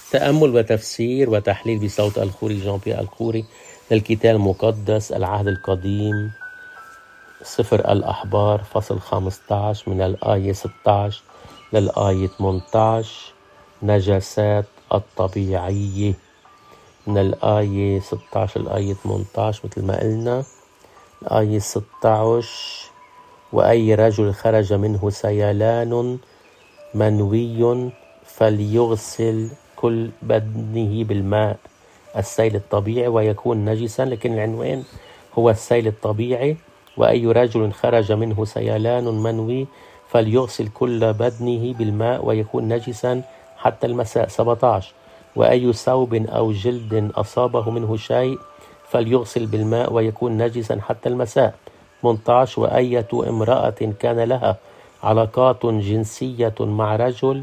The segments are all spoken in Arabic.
تأمل وتفسير وتحليل بصوت الخوري جان بيير الخوري للكتاب المقدس العهد القديم سفر الأحبار فصل 15 من الآية 16 للآية 18. نجاسات الطبيعية من الآية 16 للآية 18 مثل ما قلنا. الآية 16: وأي رجل خرج منه سيلان منوي فليغسل كل بدنه بالماء السيل الطبيعي ويكون نجسا، لكن العنوان هو السيل الطبيعي. وأي رجل خرج منه سيلان منوي فليغسل كل بدنه بالماء ويكون نجسا حتى المساء. 17: وأي ثوب أو جلد أصابه منه شيء فليغسل بالماء ويكون نجسا حتى المساء. 18: وأية امرأة كان لها علاقات جنسية مع رجل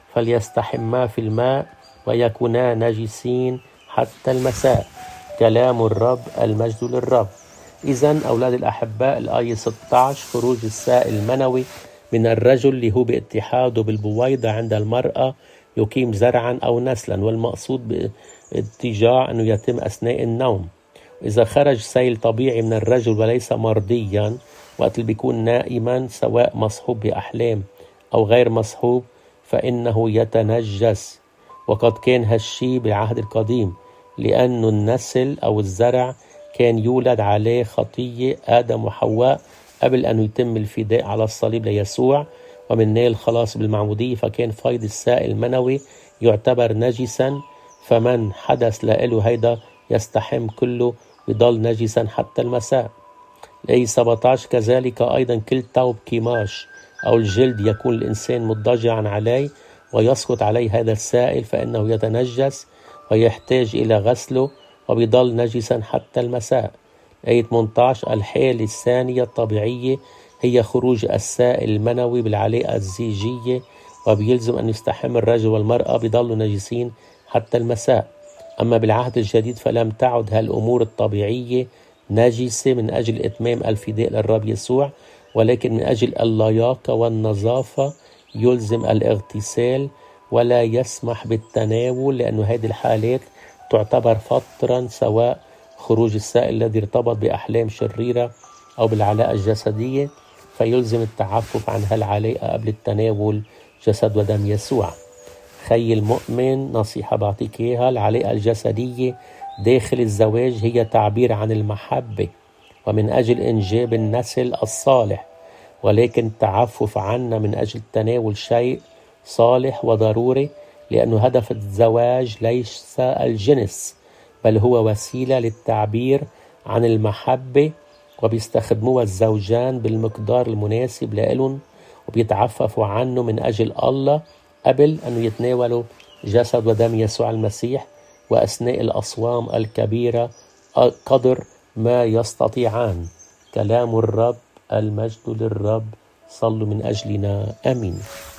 فليستحما في الماء ويكونا نجسين حتى المساء. كلام الرب، المجد للرب. إذن أولاد الأحباء، الآية 16: خروج السائل المنوي من الرجل اللي هو باتحاده بالبويضة عند المرأة يقيم زرعا أو نسلا، والمقصود باتجاه أنه يتم أثناء النوم. إذا خرج سيل طبيعي من الرجل وليس مرضيا وقت اللي بيكون نائما، سواء مصحوب بأحلام أو غير مصحوب، فإنه يتنجس. وقد كان هالشي بالعهد القديم، لأنه النسل أو الزرع كان يولد عليه خطية آدم وحواء قبل أن يتم الفداء على الصليب ليسوع ومن نال الخلاص بالمعمودية، فكان فيض السائل المنوي يعتبر نجسا، فمن حدث له هيدا يستحم كله يضل نجسا حتى المساء. الآية 17: كذلك أيضا كل ثوب كماش أو الجلد يكون الإنسان مضطجعا عليه ويسقط عليه هذا السائل فإنه يتنجس ويحتاج إلى غسله وبيضل نجسا حتى المساء. آية 18: الحالة الثانية الطبيعية هي خروج السائل المنوي بالعلاقة الزيجية، وبيلزم أن يستحم الرجل والمرأة بيضلوا نجسين حتى المساء. أما بالعهد الجديد فلم تعد هالأمور الطبيعية نجسة من أجل إتمام الفداء للرب يسوع، ولكن من أجل اللياقة والنظافة يلزم الاغتسال ولا يسمح بالتناول، لأن هذه الحالات تعتبر فطرا، سواء خروج السائل الذي ارتبط بأحلام شريرة أو بالعلاقة الجسدية، فيلزم التعفف عن هالعلاقة قبل التناول جسد ودم يسوع. خي المؤمن، نصيحة بعطيك إياها: العلاقة الجسدية داخل الزواج هي تعبير عن المحبة ومن أجل إنجاب النسل الصالح، ولكن التعفف عنا من أجل تناول شيء صالح وضروري، لأنه هدف الزواج ليس الجنس، بل هو وسيلة للتعبير عن المحبة، وبيستخدموها الزوجان بالمقدار المناسب لهم، وبيتعففوا عنه من أجل الله قبل أن يتناولوا جسد ودم يسوع المسيح، وأثناء الأصوام الكبيرة قدر ما يستطيعان. كلام الرب، المجد للرب. صلوا من أجلنا. آمين.